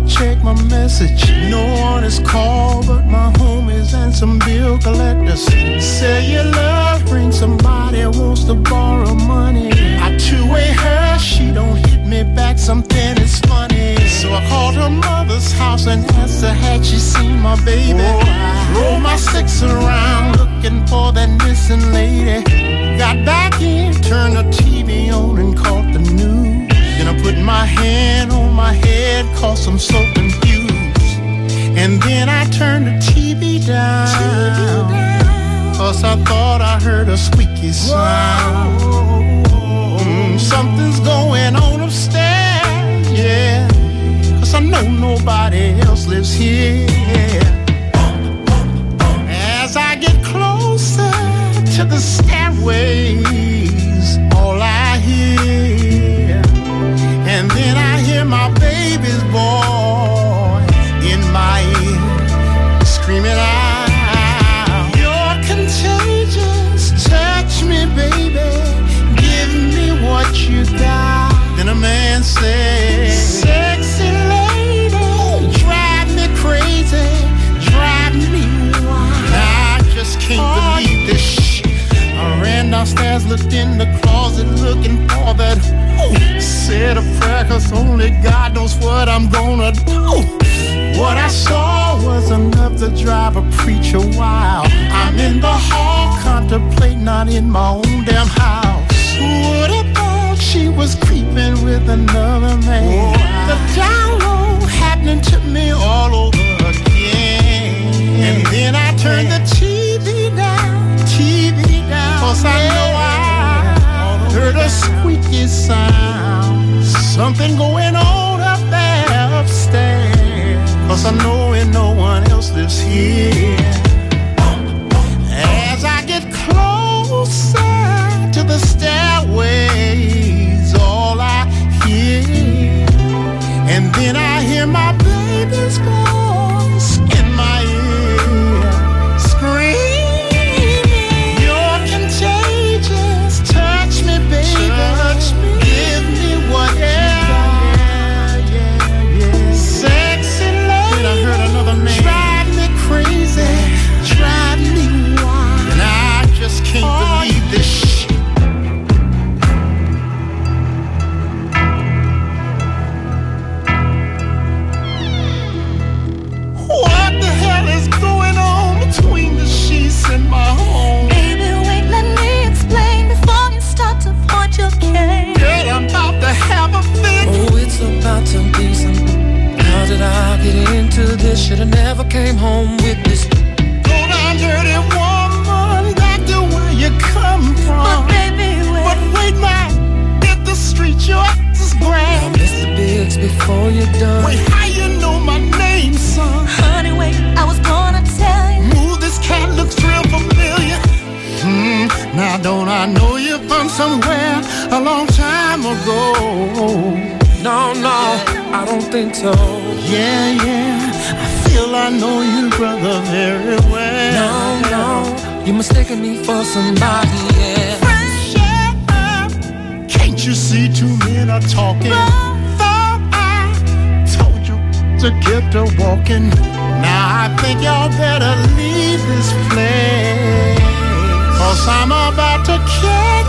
check my message. No one is called but my homies and some bill collectors. Say your love ring, somebody wants to borrow money. I two-way her, she don't hit me back, something is funny. So I called her mother's house and asked her had she seen my baby. Rolled my six around looking for that missing lady. Got back in, turned the TV on and caught the news. Then I put my hand on my head cause I'm so confused. And then I turned the TV down cause I thought I heard a squeaky sound. Something's going on upstairs, yeah, cause I know nobody else lives here. As I get closer to the stairways, all I hear, and then I hear my baby's voice in my ear, screaming out, "You're contagious, touch me, baby, give me what you got." Then a man said, "Sexy lady, drive me crazy, drive me wild." I just can't believe this shit. I ran downstairs, looked in the closet, looking for that. Said a prayer, cause only God knows what I'm gonna do. What I saw was enough to drive a preacher wild. I'm in the hall, contemplating, not in my own damn house. Who would have thought she was creeping with another man? The download happening to me all over again. And then I turned the TV down, cause I know I heard a squeaky sound. Something going on up there upstairs, cause I know and no one else lives here. As I get closer to the stairways, all I hear, and then I hear my baby's voice in my ear, screaming, "You're contagious, touch me, baby, touch me, give me what you got." Sexy lady, I heard another man, drive me crazy, drive me wild. And I just can't believe this shit. What the hell is going on between the sheets in my home? Baby, wait, let me explain before you start to point your cane. Girl, I'm about to have a fit. Oh, it's about to be something. How did I get into this? Should've never came home with this. Go down, dirty woman, back to where you come from. But baby, wait. But wait, man, hit the street, your ass is I grand. missed the bigs before you're done. Wait, how you know my name, son? Honey, wait, I was gonna tell you. Move, this cat looks real familiar. Now don't I know you from somewhere a long time ago? No, I don't think so. Yeah, I feel I know you, brother, very well. No, you're mistaking me for somebody, yeah. Shut up. Can't you see two men are talking? Thought I told you to get to walking. Now I think y'all better leave this place, cause I'm about to catch